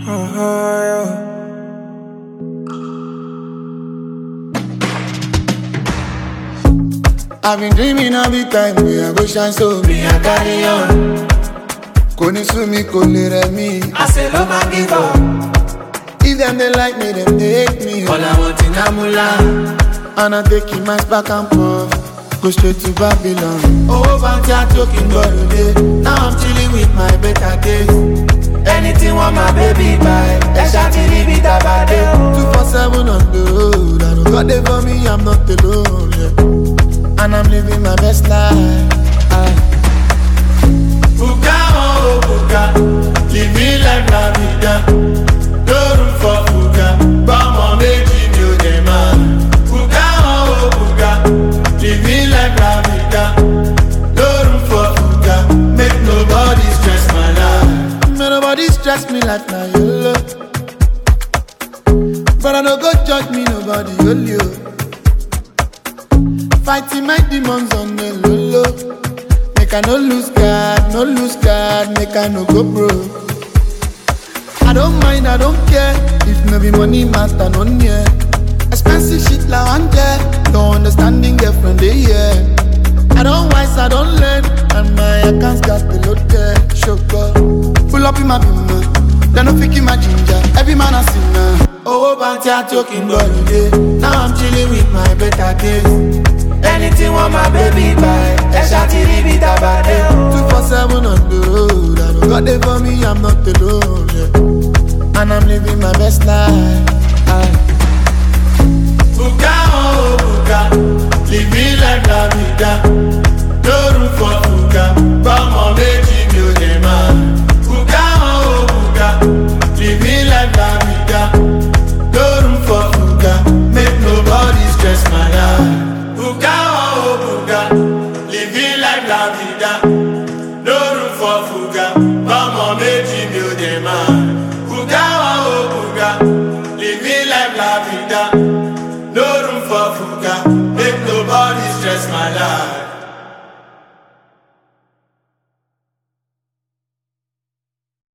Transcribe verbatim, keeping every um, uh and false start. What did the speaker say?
I've been dreaming of the time we I go shine, so me I carry on. Kò ní sú mi, kò lè rẹ̀ mí. I say love and give up. If them they like me, them they hate me. All I want in Amula. And I take him my back and forth, go straight to Babylon. Oh, fancy I'm talking about today. Now I'm chilling with my better days. Anything want my baby buy. That shawty leave it about it. two four seven on the road. I don't got it for me, I'm not alone, yeah. And I'm living my best life. I Buka oh buka, living like la vida. No room for buka, but my baby knew the man. Buka oh buka, living like la vida. No room for buka, make nobody stress my life. Make nobody stress me like my yolo. But I don't go judge me, nobody yolo. Fighting my demons on the low. Make I no lose God, no lose God, make I no go broke. I don't mind, I don't care. If no be money matter, no near. Expensive shit like one jet. No understanding girlfriend they here. I don't wise, I don't learn. And my accounts got the load there. Sugar, pull up in my bimmer. Then no pick in my ginger. Every man a sinner. Oh, fancy I'm talking about today. Now I'm chilling with my better days. Anything want my baby buy. That shawty leave it about it. two four seven on the road. I don't got it for me, I'm not alone, yeah. And I'm living my best life. I Buka oh buka, living like la vida. No room for buka, but my baby knew the man. Buka oh buka, living like la vida. No room for buka, make nobody stress my life. Buka oh buka, living like la vida. No room for fuga, but my baby knew the man. Buka oh buka, living like la vida. No room for fuga, make nobody stress my life.